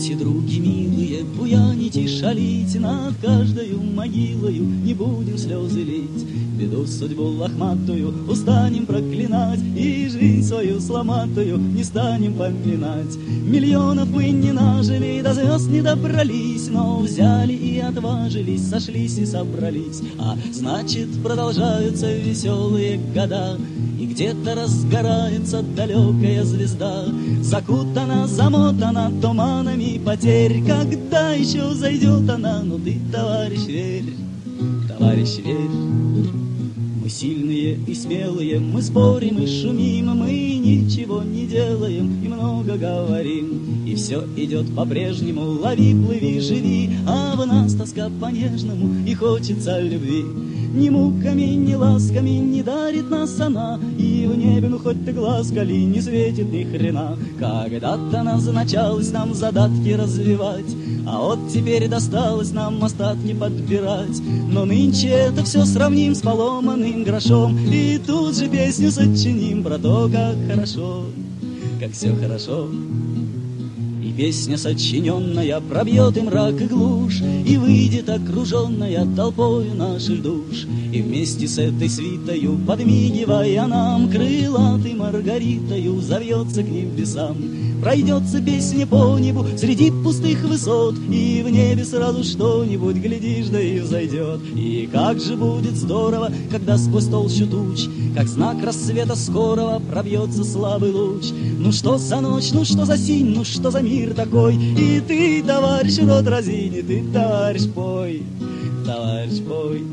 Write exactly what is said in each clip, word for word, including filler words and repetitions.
Давайте, други милые, буяните, шалите, над каждою могилою не будем слезы лить. Беду, судьбу лохматую устанем проклинать, и жизнь свою сломатую не станем поминать. Миллионов мы не нажили, до звезд не добрались, но взяли и отважились, сошлись и собрались. А значит, продолжаются веселые года, и где-то разгорается далекая звезда, закутана, замотана туманами потерь. Когда еще зайдет она? Ну ты, товарищ, верь, товарищ, верь. Мы сильные и смелые, мы спорим и шумим, мы ничего не делаем и много говорим. И все идет по-прежнему, лови, плыви, живи, а в нас тоска по-нежному и хочется любви. Ни муками, ни ласками не дарит нас она, и в небе, ну хоть ты глаз кали, не светит ни хрена. Когда-то назначалось нам задатки развивать, а вот теперь досталось нам остатки подбирать. Но нынче это все сравним с поломанным грошом, и тут же песню сочиним про то, как хорошо, как все хорошо. И песня, сочиненная, пробьет и мрак, и глушь, и выйдет окруженная толпою наших душ. И вместе с этой свитою, подмигивая нам, крылатой Маргаритою завьется к небесам. Пройдется песня по небу среди пустых высот, и в небе сразу что-нибудь, глядишь, да и взойдет. И как же будет здорово, когда сквозь толщу туч, как знак рассвета скорого, пробьется слабый луч. Ну что за ночь, ну что за синь, ну что за мир такой? И ты, товарищ, рот разини, ты, товарищ, пой, товарищ, пой.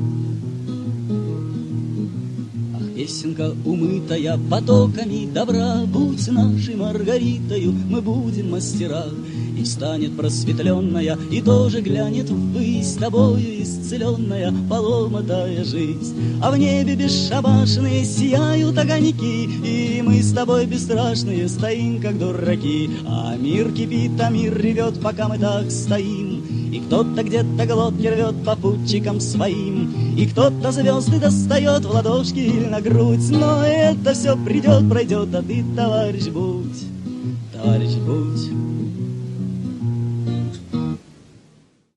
Песенка, умытая потоками добра, будь нашей Маргаритою, мы будем мастера. И станет просветленная, и тоже глянет ввысь, тобою исцеленная, поломатая жизнь. А в небе бесшабашные сияют огоньки, и мы с тобой бесстрашные стоим, как дураки. А мир кипит, а мир ревет, пока мы так стоим. И кто-то где-то глотки рвет попутчикам своим, и кто-то звезды достает в ладошки или на грудь. Но это все придет, пройдет, а ты, товарищ, будь, товарищ, будь.